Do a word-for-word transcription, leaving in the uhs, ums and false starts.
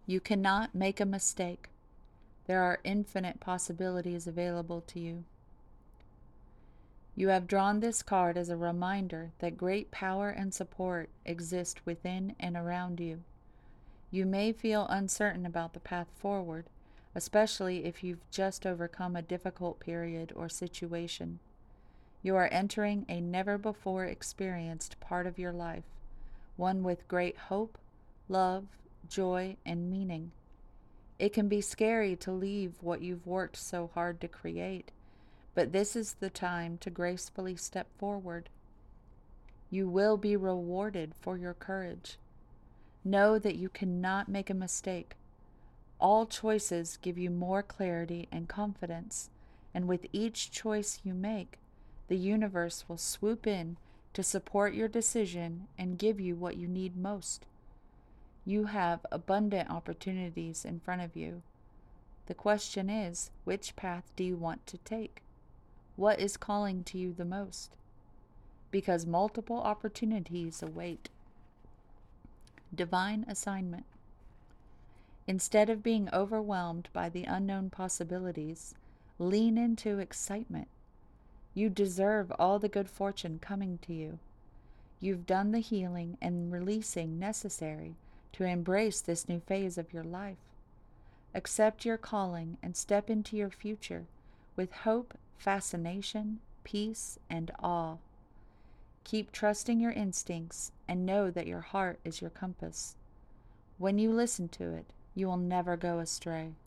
You cannot make a mistake. There are infinite possibilities available to you. You have drawn this card as a reminder that great power and support exist within and around you. You may feel uncertain about the path forward, especially if you've just overcome a difficult period or situation. You are entering a never-before experienced part of your life, one with great hope, love, joy, and meaning. It can be scary to leave what you've worked so hard to create, but this is the time to gracefully step forward. You will be rewarded for your courage. Know that you cannot make a mistake. All choices give you more clarity and confidence, and with each choice you make, the universe will swoop in to support your decision and give you what you need most. You have abundant opportunities in front of you. The question is, which path do you want to take? What is calling to you the most? Because multiple opportunities await. Divine assignment. Instead of being overwhelmed by the unknown possibilities, lean into excitement. You deserve all the good fortune coming to you. You've done the healing and releasing necessary to embrace this new phase of your life. Accept your calling and step into your future with hope, fascination, peace, and awe. Keep trusting your instincts and know that your heart is your compass. When you listen to it, you will never go astray.